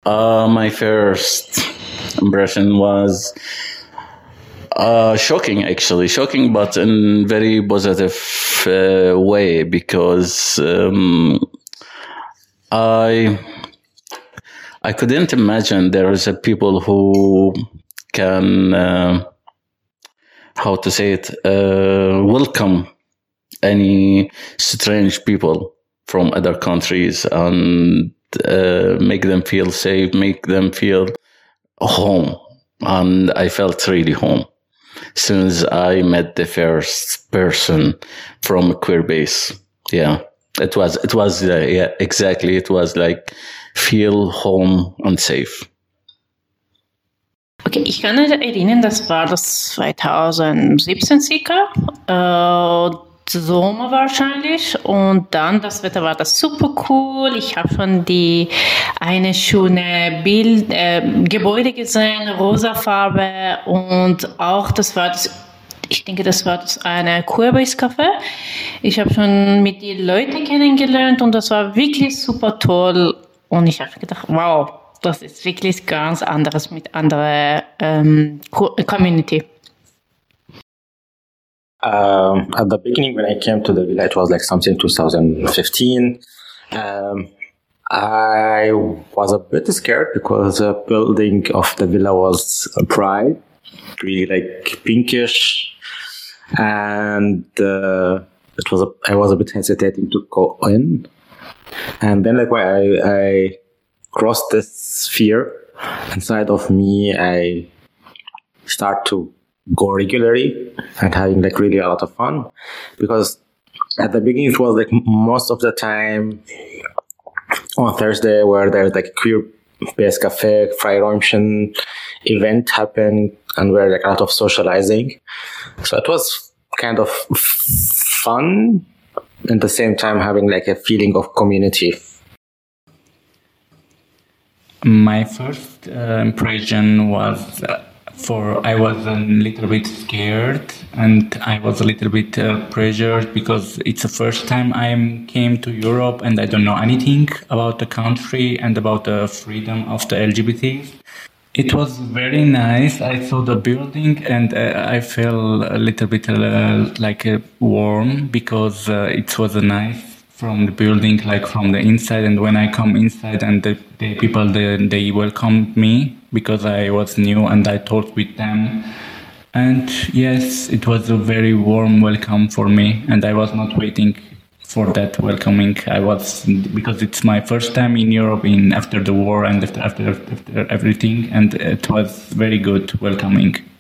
My first impression was shocking, actually. Shocking, but in very positive way, because I couldn't imagine there is a people who can, how to say it, welcome any strange people from other countries and make them feel safe, make them feel home. And I felt really home since I met the first person from Queerbase. Yeah, it was, yeah, exactly. It was like feel home and safe. Okay, ich kann mich erinnern, das war das 2017 circa, Sommer wahrscheinlich, und dann das Wetter war das super cool. Ich habe schon eine schöne Gebäude gesehen, rosa Farbe, und auch ich denke, das war eine Queerbase Café. Ich habe schon mit den Leuten kennengelernt und das war wirklich super toll, und ich habe gedacht, wow, das ist wirklich ganz anderes mit anderer Community. At the beginning, when I came to the villa, it was like something 2015. I was a bit scared because the building of the villa was bright, really like pinkish, and I was a bit hesitating to go in. And then, like, when I crossed this sphere inside of me, I start to go regularly and having like really a lot of fun, because at the beginning it was like most of the time on Thursday where there's like a Queerbase Cafe, Freiräumchen event happened, and where like a lot of socializing. So it was kind of fun, and at the same time having like a feeling of community. My first impression was I was a little bit scared, and I was a little bit pressured because it's the first time I came to Europe and I don't know anything about the country and about the freedom of the LGBTs. It was very nice. I saw the building and I felt a little bit warm because it was nice from the building, like from the inside. And when I come inside and the people, they welcomed me because I was new and I talked with them. And yes, it was a very warm welcome for me. And I was not waiting for that welcoming. Because it's my first time in Europe after the war and after everything. And it was very good welcoming.